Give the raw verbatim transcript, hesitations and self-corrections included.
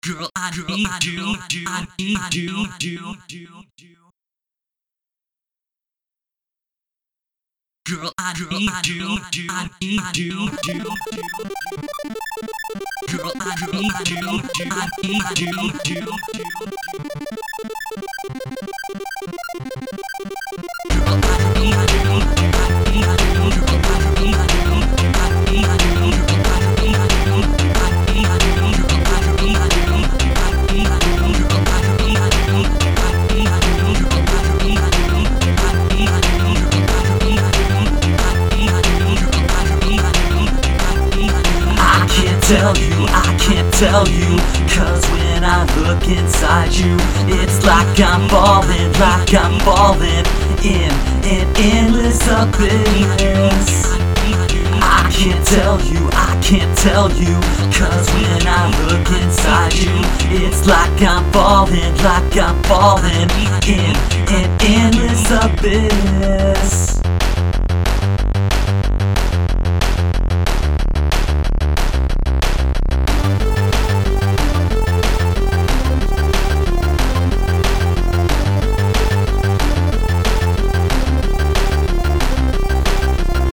Girl, I need you, I need you, you, you, you. Girl, I need you, I need you, you, you. Girl, I need you, I need you, you, you. Girl, I need you, I need you, girl, I need you, I need you, I need you, I need you, I need you, I need I can't tell you, I can't tell you, cause when I look inside you, it's like I'm falling, like I'm falling in an endless abyss. I can't tell you, I can't tell you, cause when I look inside you, it's like I'm falling, like I'm falling in an endless abyss.